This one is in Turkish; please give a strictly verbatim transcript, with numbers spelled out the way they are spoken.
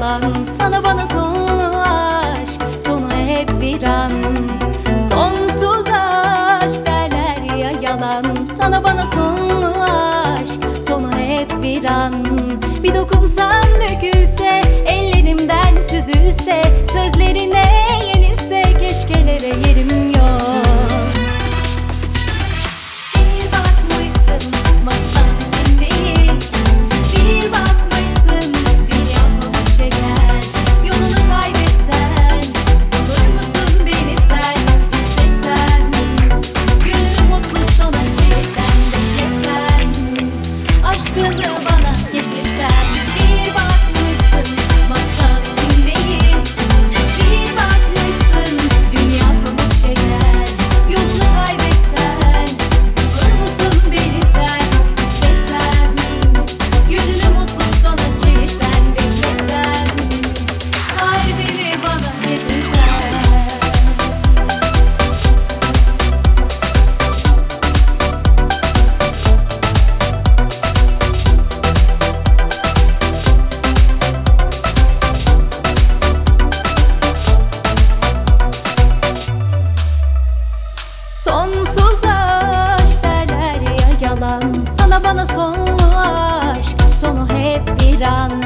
yalan, sana bana sonlu aşk, sonu hep viran. Sonsuz aşk derler ya yalan, sana bana sonlu aşk, sonu hep viran. Bir dokunsam dökülse, ellerimden süzülse, sözlerine yenilse, keşkelere yerim yok. Bir bakmışsın masal içindeyiz, bir bakmışsın dünya pamuk şeker. Yolunu kaybetsen, bulur musun beni sen? İstesen, gönlünü mutlu sona çevirsen, beklesen, aşkını bana getirsen. Bir bakmışsın masal içindeyiz, bir bakmışsın dünya pamuk şeker. Yolunu kaybetsen, bulur musun beni sen? İstesen, gönlünü mutlu sona çevirsen, beklesen, kalbini bana getirsen. Sonsuz aşk derler ya yalan, sana bana sonlu aşk, sonu hep viran.